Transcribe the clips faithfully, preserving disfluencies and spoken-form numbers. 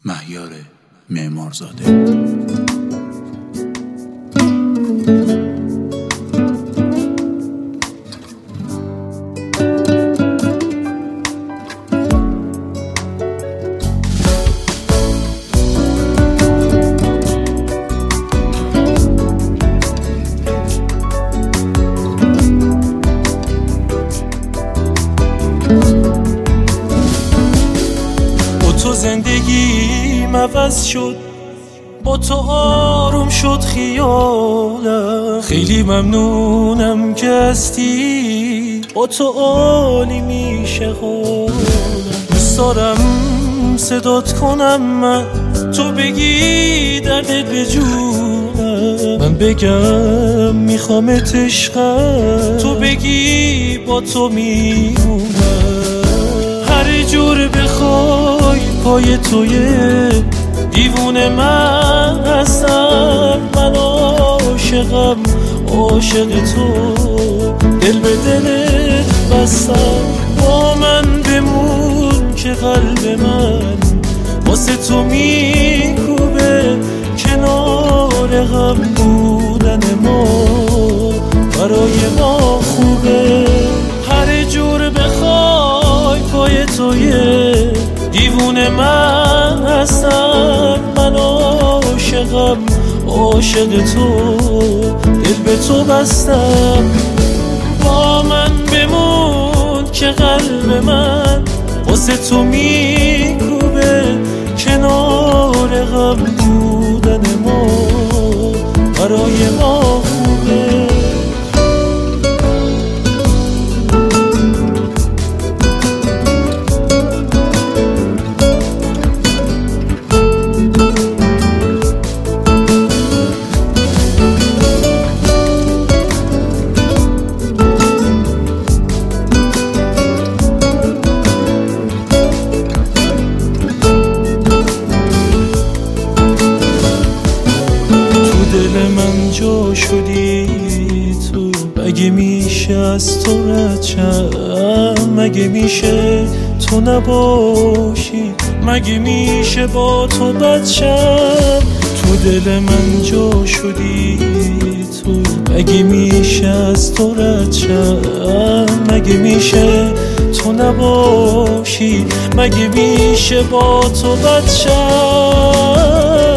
مهیار معمارزاده. زندگیم عوض شد، با تو آروم شد خیالم. خیلی ممنونم که هستی، با تو عالی میشه حالم. دوست دارم صدات کنم من، تو بگی دردت به جونم. من بگم میخوامت عشقم، تو بگی با تو میمونم. هر جور بخوای پای تویه، دیوونه من هستم. من عاشقم، عاشق تو، دل به دلت بستم. با من بمون که قلب من واسه تو میکوبه. کنار هم بودن ما برای ما خوبه. هر جور بخوای پای تویه، دیوونه من هستم. من عاشقم، عاشق تو، دل به تو بستم. با من بمون که قلب من واسه تو میکوبه. کنار غم بودن ما برای ما خوبه. دل من جا شدی تو، مگه میشه از تو رد شم؟ مگه میشه تو نباشی؟ مگه میشه با تو بد شم؟ تو دل من جا شدی تو، مگه میشه از تو رد شم؟ مگه میشه تو نباشی؟ مگه میشه با تو بد شم؟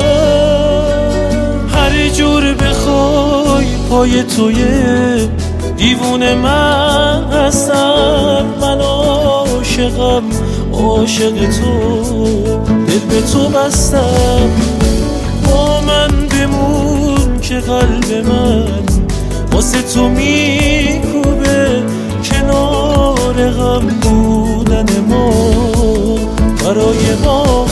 هر جور بخوای پای تویه، دیوونه من هستم. من عاشقم، عاشق تو، دل به تو بستم. با من بمون که قلب من واسه تو میکوبه. کنار غم بودن ما برای ما